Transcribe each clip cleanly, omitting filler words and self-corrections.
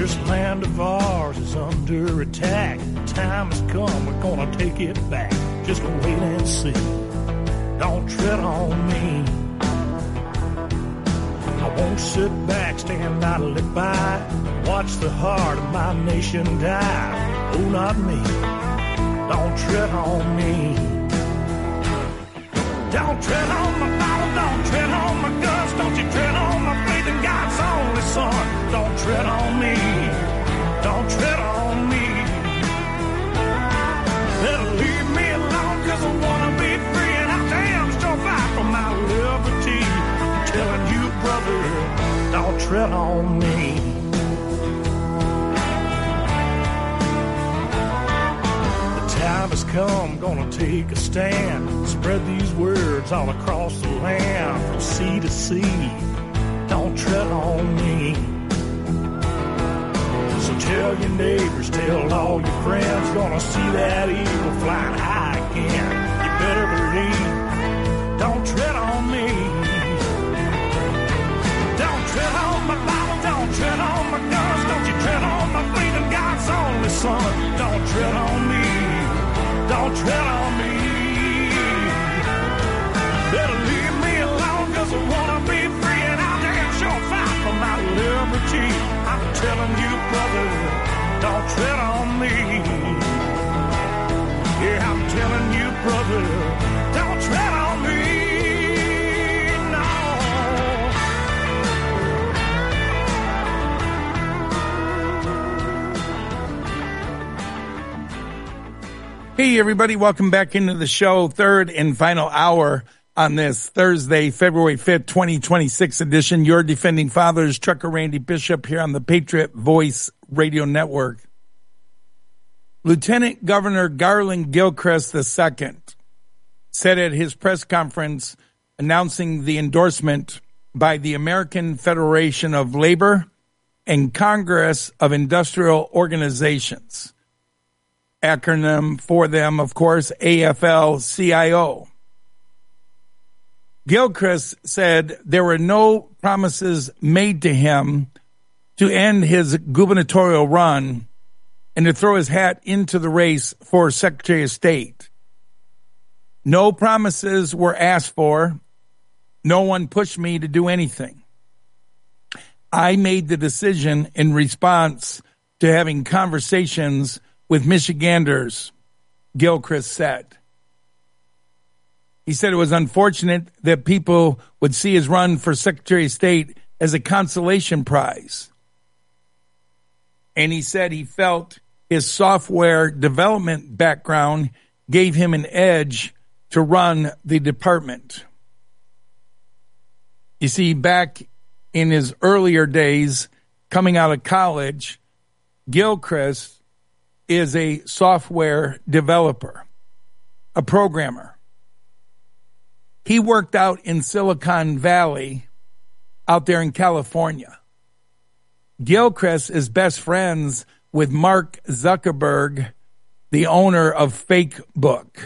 This land of ours is under attack. The time has come, we're gonna take it back. Just wait and see. Don't tread on me. I won't sit back, stand idly by, watch the heart of my nation die. Oh, not me. Don't tread on me. Don't tread on my Bible, don't tread on my guns, don't you tread on my faith in God's only Son. Don't tread on me, don't tread on me. Better leave me alone, cause I wanna be free, and I damn sure fight for my liberty. I'm telling you, brother, don't tread on me. Time has come, gonna take a stand. Spread these words all across the land, from sea to sea. Don't tread on me. So tell your neighbors, tell all your friends, gonna see that eagle flying high again. You better believe, don't tread on me. Don't tread on my Bible, don't tread on my guns, don't you tread on my faith in God's only Son. Don't tread on me. Don't tread on me. Better leave me alone, cause I wanna be free, and I'll damn sure fight for my liberty. I'm telling you, brother, don't tread on me. Yeah, I'm telling you, brother, don't tread on me. Hey, everybody. Welcome back into the show. Third and final hour on this Thursday, February 5th, 2026 edition. Your Defending Fathers, Trucker Randy Bishop here on the Patriot Voice Radio Network. Lieutenant Governor Garland Gilchrist II said at his press conference announcing the endorsement by the American Federation of Labor and Congress of Industrial Organizations, acronym for them, of course, AFL-CIO. Gilchrist said there were no promises made to him to end his gubernatorial run and to throw his hat into the race for Secretary of State. No promises were asked for. No one pushed me to do anything. I made the decision in response to having conversations with Michiganders, Gilchrist said. He said it was unfortunate that people would see his run for Secretary of State as a consolation prize. And he said he felt his software development background gave him an edge to run the department. You see, back in his earlier days, coming out of college, Gilchrist is a software developer, a programmer. He worked out in Silicon Valley, out there in California. Gilchrist is best friends with Mark Zuckerberg, the owner of Facebook.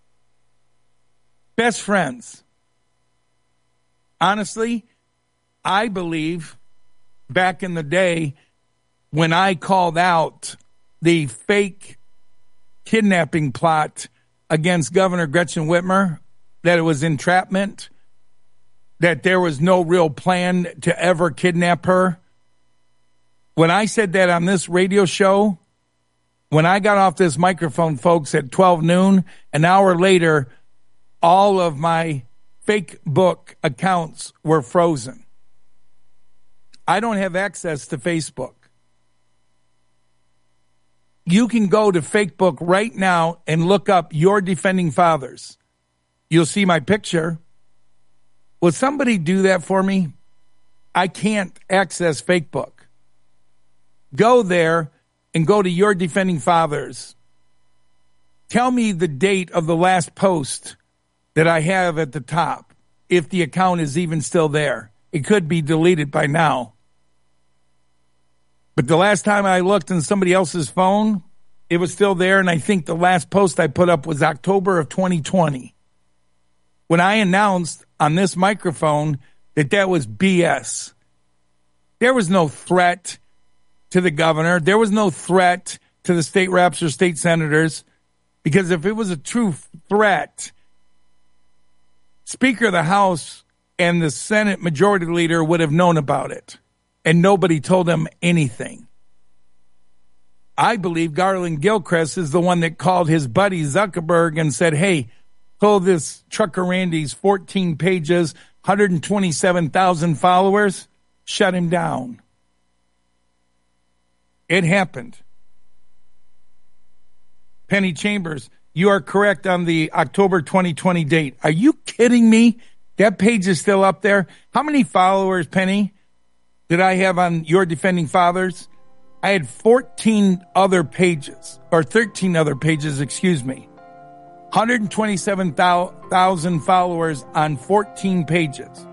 Best friends. Honestly, I believe back in the day when I called out the fake kidnapping plot against Governor Gretchen Whitmer, that it was entrapment, that there was no real plan to ever kidnap her. When I said that on this radio show, when I got off this microphone, folks, at 12 noon, an hour later, all of my Facebook accounts were frozen. I don't have access to Facebook. You can go to Facebook right now and look up Your Defending Fathers. You'll see my picture. Will somebody do that for me? I can't access Facebook. Go there and go to Your Defending Fathers. Tell me the date of the last post that I have at the top, if the account is even still there. It could be deleted by now. But the last time I looked on somebody else's phone, it was still there, and I think the last post I put up was October of 2020. When I announced on this microphone that was BS. There was no threat to the governor. There was no threat to the state reps or state senators, because if it was a true threat, Speaker of the House and the Senate Majority Leader would have known about it, and nobody told them anything. I believe Garland Gilchrist is the one that called his buddy Zuckerberg and said, hey, pull this Trucker Randy's 14 pages, 127,000 followers, shut him down. It happened. Penny Chambers, you are correct on the October 2020 date. Are you kidding me? That page is still up there. How many followers, Penny, did I have on Your Defending Fathers? I had 14 other pages, or 13 other pages, excuse me. 127,000 followers on 14 pages.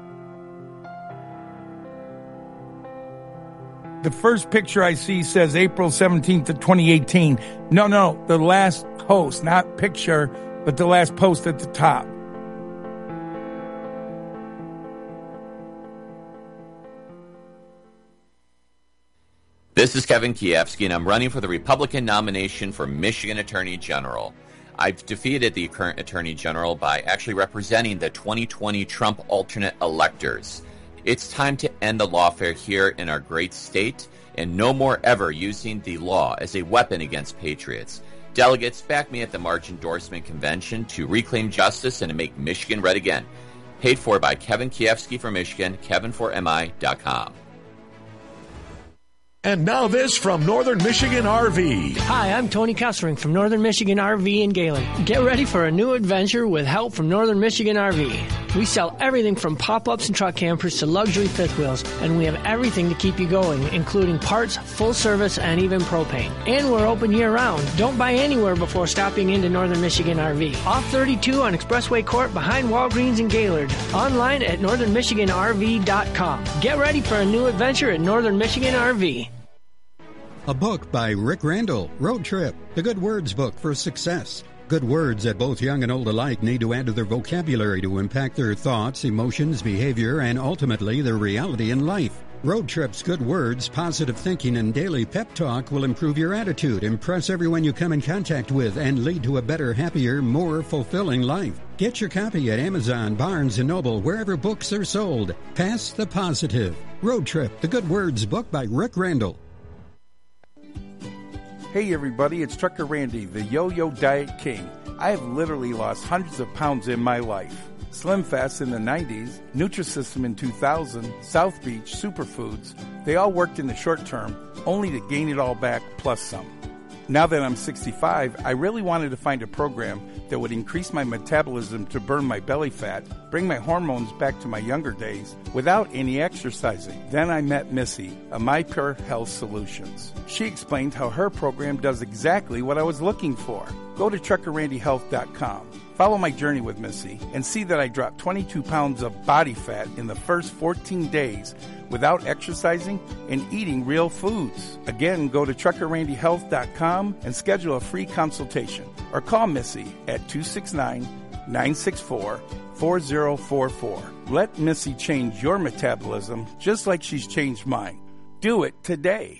The first picture I see says April 17th of 2018. No, the last post, not picture, but the last post at the top. This is Kevin Kiefsky, and I'm running for the Republican nomination for Michigan Attorney General. I've defeated the current Attorney General by actually representing the 2020 Trump alternate electors. It's time to end the lawfare here in our great state, and no more ever using the law as a weapon against patriots. Delegates, back me at the March Endorsement Convention to reclaim justice and to make Michigan red again. Paid for by Kevin Kiefsky for Michigan, kevinformi.com. And now this from Northern Michigan RV. Hi, I'm Tony Kessering from Northern Michigan RV in Galen. Get ready for a new adventure with help from Northern Michigan RV. We sell everything from pop-ups and truck campers to luxury fifth wheels, and we have everything to keep you going, including parts, full service, and even propane. And we're open year-round. Don't buy anywhere before stopping into Northern Michigan RV. Off 32 on Expressway Court behind Walgreens in Gaylord. Online at northernmichiganrv.com. Get ready for a new adventure at Northern Michigan RV. A book by Rick Randall, Road Trip, the Good Words book for success. Good words that both young and old alike need to add to their vocabulary to impact their thoughts, emotions, behavior, and ultimately their reality in life. Road Trip's good words, positive thinking, and daily pep talk will improve your attitude, impress everyone you come in contact with, and lead to a better, happier, more fulfilling life. Get your copy at Amazon, Barnes & Noble, wherever books are sold. Pass the positive. Road Trip, the Good Words book by Rick Randall. Hey everybody, it's Trucker Randy, the Yo-Yo Diet King. I have literally lost hundreds of pounds in my life. Slim Fast in the 90s, Nutrisystem in 2000, South Beach, Superfoods, they all worked in the short term, only to gain it all back plus some. Now that I'm 65, I really wanted to find a program that would increase my metabolism to burn my belly fat, bring my hormones back to my younger days without any exercising. Then I met Missy of MyPure Health Solutions. She explained how her program does exactly what I was looking for. Go to truckerrandyhealth.com. Follow my journey with Missy and see that I dropped 22 pounds of body fat in the first 14 days without exercising and eating real foods. Again, go to truckerrandyhealth.com and schedule a free consultation or call Missy at 269-964-4044. Let Missy change your metabolism just like she's changed mine. Do it today.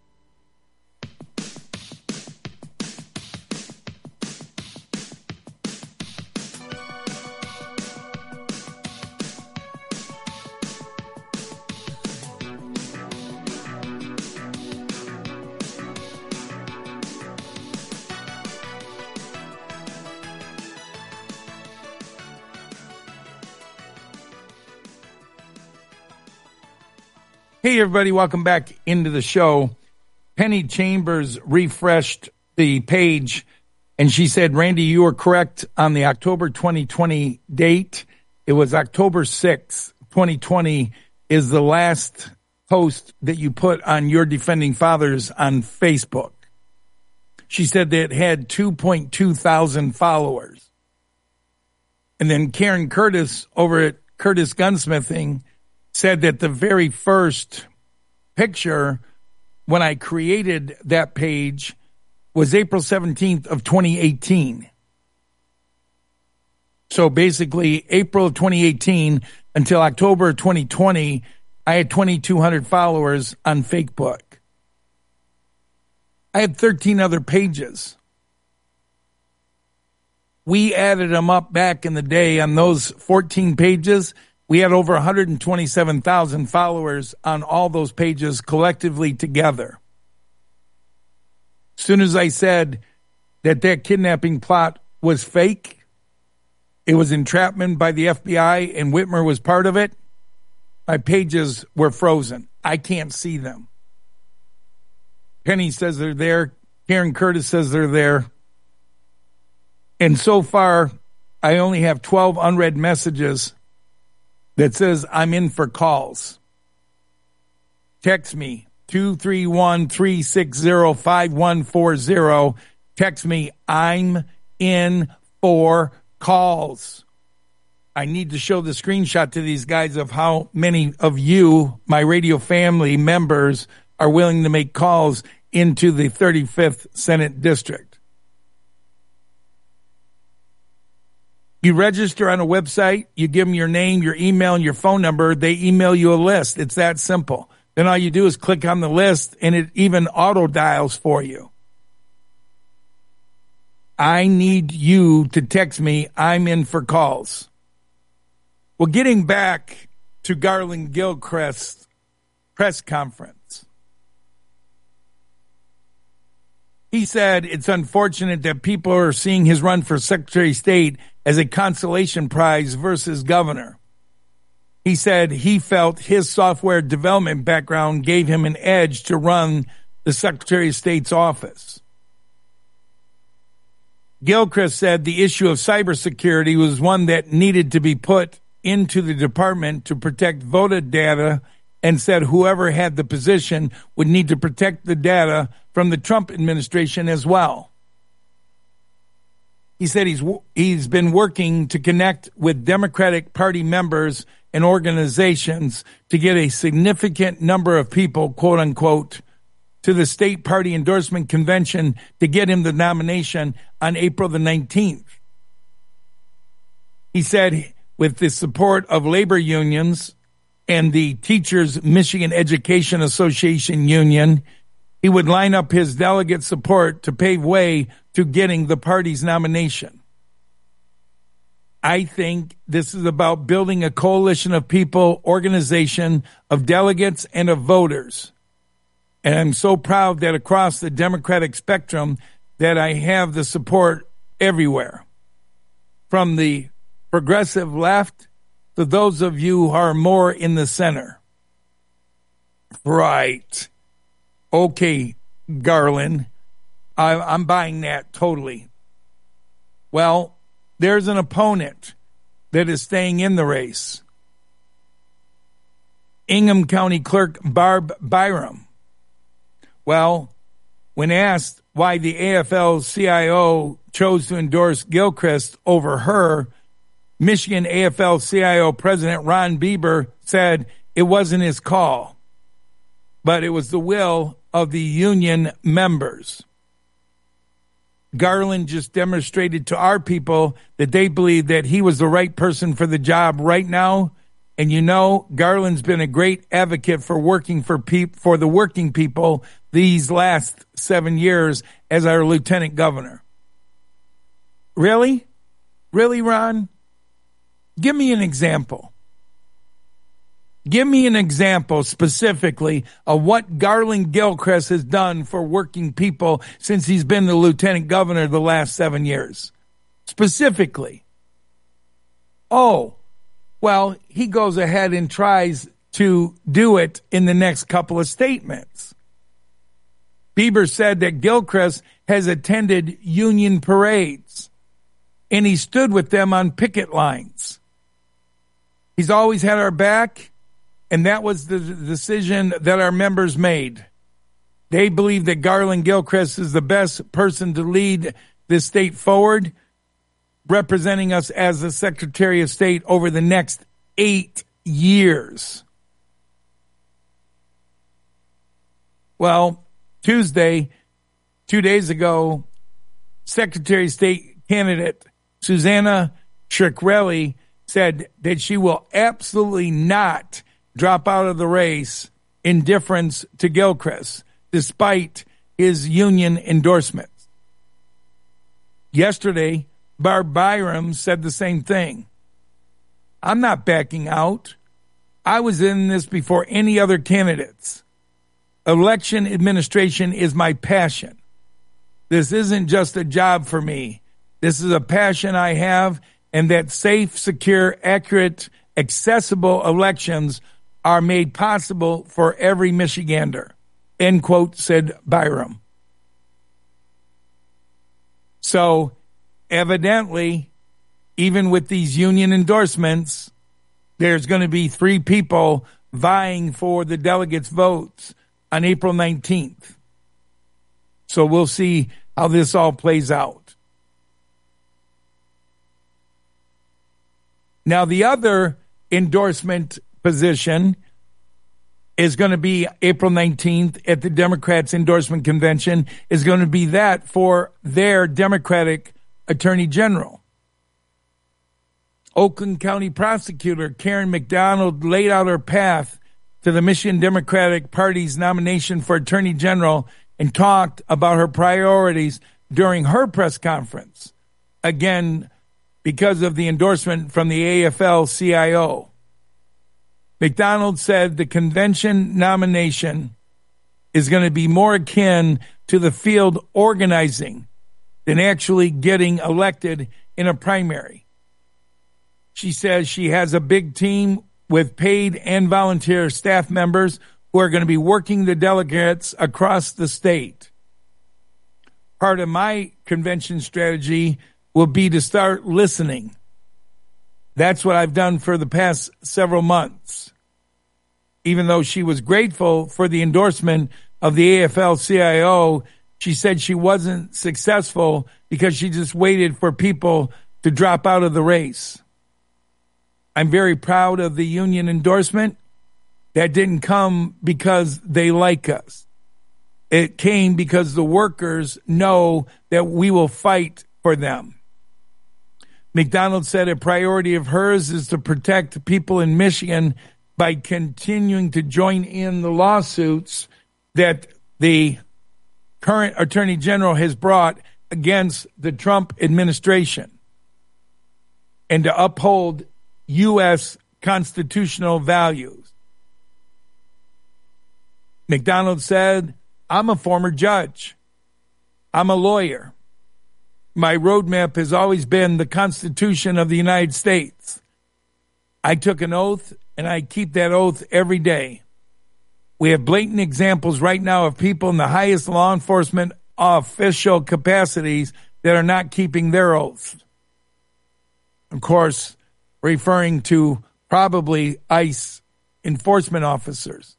Hey, everybody, welcome back into the show. Penny Chambers refreshed the page, and she said, Randy, you were correct on the October 2020 date. It was October 6th, 2020 is the last post that you put on Your Defending Fathers on Facebook. She said that it had 2.2 thousand followers. And then Karen Curtis over at Curtis Gunsmithing said that the very first picture when I created that page was April 17th of 2018. So basically April of 2018 until October of 2020, I had 2,200 followers on Facebook. I had 13 other pages. We added them up back in the day on those 14 pages. We had over 127,000 followers on all those pages collectively together. As soon as I said that kidnapping plot was fake, it was entrapment by the FBI, and Whitmer was part of it, my pages were frozen. I can't see them. Penny says they're there. Karen Curtis says they're there. And so far, I only have 12 unread messages that says I'm in for calls. Text me, 231-360-5140. Text me, I'm in for calls. I need to show the screenshot to these guys of how many of you, my radio family members, are willing to make calls into the 35th Senate District. You register on a website, you give them your name, your email, and your phone number, they email you a list. It's that simple. Then all you do is click on the list, and it even auto-dials for you. I need you to text me, I'm in for calls. Well, getting back to Garland Gilchrist's press conference, he said it's unfortunate that people are seeing his run for Secretary of State as a consolation prize versus governor. He said he felt his software development background gave him an edge to run the Secretary of State's office. Gilchrist said the issue of cybersecurity was one that needed to be put into the department to protect voter data, and said whoever had the position would need to protect the data from the Trump administration as well. He said he's been working to connect with Democratic Party members and organizations to get a significant number of people, quote unquote, to the state party endorsement convention to get him the nomination on April the 19th. He said with the support of labor unions and the Teachers Michigan Education Association Union, he would line up his delegate support to pave way to getting the party's nomination. I think this is about building a coalition of people, organization, of delegates, and of voters. And I'm so proud that across the Democratic spectrum that I have the support everywhere. From the progressive left to those of you who are more in the center. Right. Okay, Garland. I'm buying that totally. Well, there's an opponent that is staying in the race. Ingham County Clerk Barb Byram. Well, when asked why the AFL-CIO chose to endorse Gilchrist over her, Michigan AFL-CIO President Ron Bieber said it wasn't his call, but it was the will of the union members. Garland just demonstrated to our people that they believe that he was the right person for the job right now. And you know, Garland's been a great advocate for working for the working people these last 7 years as our lieutenant governor. Really? Really, Ron? Give me an example. Give me an example specifically of what Garland Gilchrist has done for working people since he's been the lieutenant governor the last 7 years. Specifically. Oh, well, he goes ahead and tries to do it in the next couple of statements. Bieber said that Gilchrist has attended union parades, and he stood with them on picket lines. He's always had our back, and that was the decision that our members made. They believe that Garland Gilchrist is the best person to lead this state forward, representing us as the Secretary of State over the next 8 years. Well, Tuesday, 2 days ago, Secretary of State candidate Susanna Ciccarelli said that she will absolutely not drop out of the race in deference to Gilchrist, despite his union endorsements. Yesterday, Barb Byram said the same thing. I'm not backing out. I was in this before any other candidates. Election administration is my passion. This isn't just a job for me. This is a passion I have, and that safe, secure, accurate, accessible elections are made possible for every Michigander, end quote, said Byram. So, evidently, even with these union endorsements, there's going to be 3 people vying for the delegates' votes on April 19th. So we'll see how this all plays out. Now, the other endorsement position is going to be April 19th at the Democrats' endorsement convention, is going to be that for their Democratic Attorney General. Oakland County Prosecutor Karen McDonald laid out her path to the Michigan Democratic Party's nomination for Attorney General and talked about her priorities during her press conference. Again, because of the endorsement from the AFL-CIO. McDonald said the convention nomination is going to be more akin to the field organizing than actually getting elected in a primary. She says she has a big team with paid and volunteer staff members who are going to be working the delegates across the state. Part of my convention strategy will be to start listening. That's what I've done for the past several months. Even though she was grateful for the endorsement of the AFL-CIO, she said she wasn't successful because she just waited for people to drop out of the race. I'm very proud of the union endorsement. That didn't come because they like us. It came because the workers know that we will fight for them. McDonald said a priority of hers is to protect people in Michigan by continuing to join in the lawsuits that the current Attorney General has brought against the Trump administration and to uphold U.S. constitutional values. McDonald said, I'm a former judge. I'm a lawyer. My roadmap has always been the Constitution of the United States. I took an oath, and I keep that oath every day. We have blatant examples right now of people in the highest law enforcement official capacities that are not keeping their oaths. Of course, referring to probably ICE enforcement officers.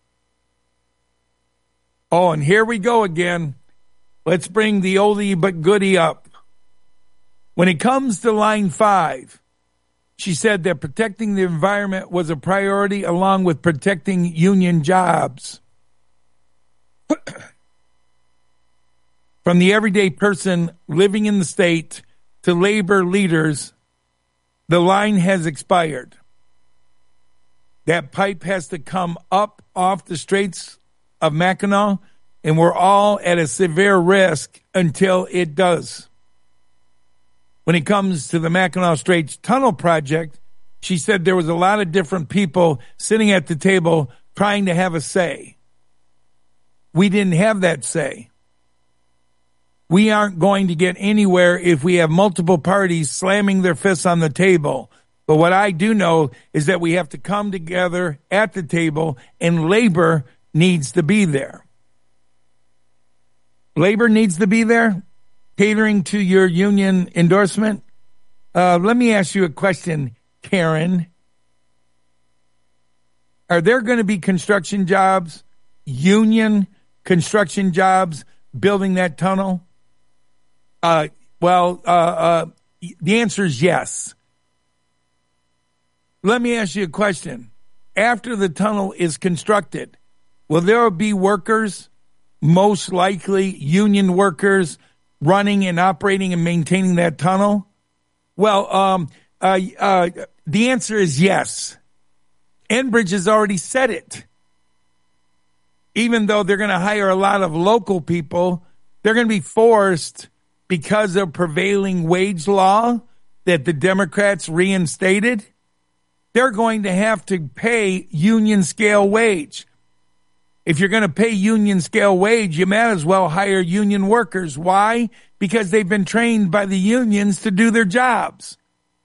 Oh, and here we go again. Let's bring the oldie but goodie up. When it comes to line 5, she said that protecting the environment was a priority along with protecting union jobs. From the everyday person living in the state to labor leaders, the line has expired. That pipe has to come up off the Straits of Mackinac, and we're all at a severe risk until it does. When it comes to the Mackinac Straits Tunnel project, she said there was a lot of different people sitting at the table trying to have a say. We didn't have that say. We aren't going to get anywhere if we have multiple parties slamming their fists on the table. But what I do know is that we have to come together at the table, and labor needs to be there. Labor needs to be there, catering to your union endorsement. Let me ask you a question, Karen. Are there going to be construction jobs, union construction jobs, building that tunnel? The answer is yes. Let me ask you a question. After the tunnel is constructed, will there be workers, most likely union workers, running and operating and maintaining that tunnel? Well, the answer is yes. Enbridge has already said it. Even though they're going to hire a lot of local people They're going to be forced, because of prevailing wage law that the Democrats reinstated, they're going to have to pay union scale wage. If you're going to pay union scale wage, you might as well hire union workers. Why? Because they've been trained by the unions to do their jobs.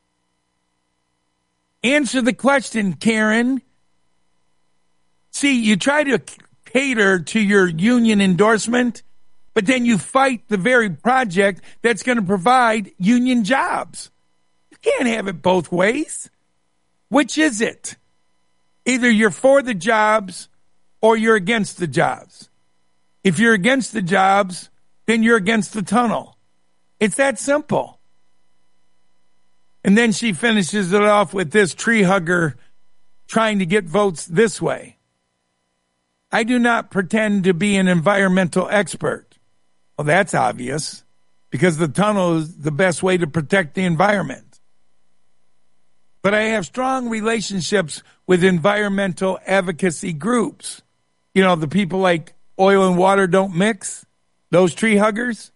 Answer the question, Karen. See, you try to cater to your union endorsement, but then you fight the very project that's going to provide union jobs. You can't have it both ways. Which is it? Either you're for the jobs or you're against the jobs. If you're against the jobs, then you're against the tunnel. It's that simple. And then she finishes it off with this tree hugger trying to get votes this way. I do not pretend to be an environmental expert. Well, that's obvious, because the tunnel is the best way to protect the environment. But I have strong relationships with environmental advocacy groups. You know, the people like Oil and Water Don't Mix, those tree huggers.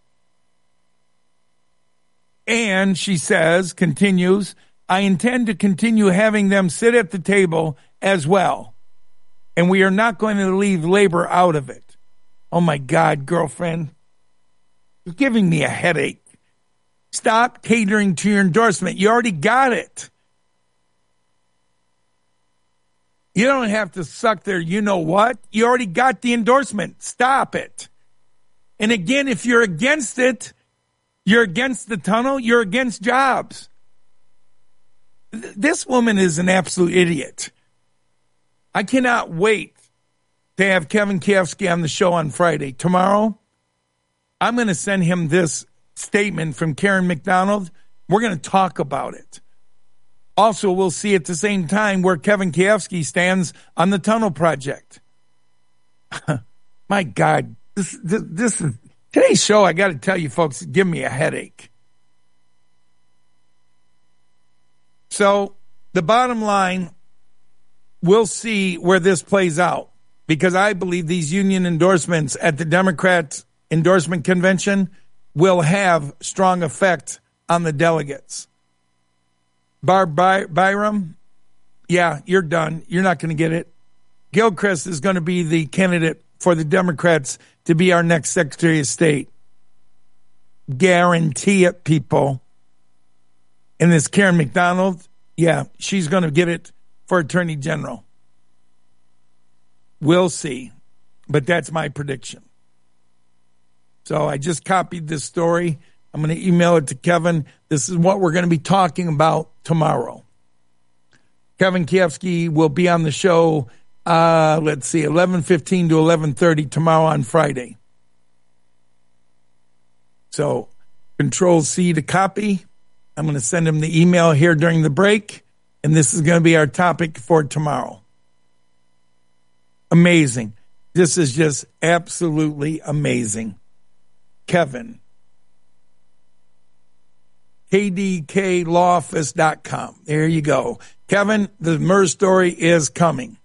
And she says, continues, I intend to continue having them sit at the table as well. And we are not going to leave labor out of it. Oh my God, girlfriend. You're giving me a headache. Stop catering to your endorsement. You already got it. You don't have to suck their you-know-what. You already got the endorsement. Stop it. And again, if you're against it, you're against the tunnel, you're against jobs. This woman is an absolute idiot. I cannot wait to have Kevin Kiefsky on the show on Friday. Tomorrow, I'm going to send him this statement from Karen McDonald. We're going to talk about it. Also, we'll see at the same time where Kevin Kiefsky stands on the tunnel project. My God, this is today's show. I got to tell you, folks, give me a headache. So the bottom line, we'll see where this plays out, because I believe these union endorsements at the Democrat endorsement convention will have strong effect on the delegates. Barb Byram, yeah, you're done. You're not going to get it. Gilchrist is going to be the candidate for the Democrats to be our next Secretary of State. Guarantee it, people. And this Karen McDonald, yeah, she's going to get it for Attorney General. We'll see. But that's my prediction. So I just copied this story. I'm going to email it to Kevin. This is what we're going to be talking about tomorrow. Kevin Kiefsky will be on the show, 11:15 to 11:30 tomorrow on Friday. So Control-C to copy. I'm going to send him the email here during the break, and this is going to be our topic for tomorrow. Amazing. This is just absolutely amazing. Kevin. KDKLawoffice.com. There you go. Kevin, the Murr story is coming.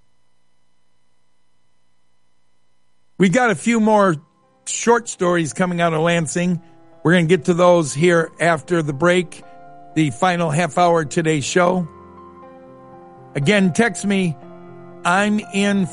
We got a few more short stories coming out of Lansing. We're going to get to those here after the break, the final half hour of today's show. Again, text me. I'm in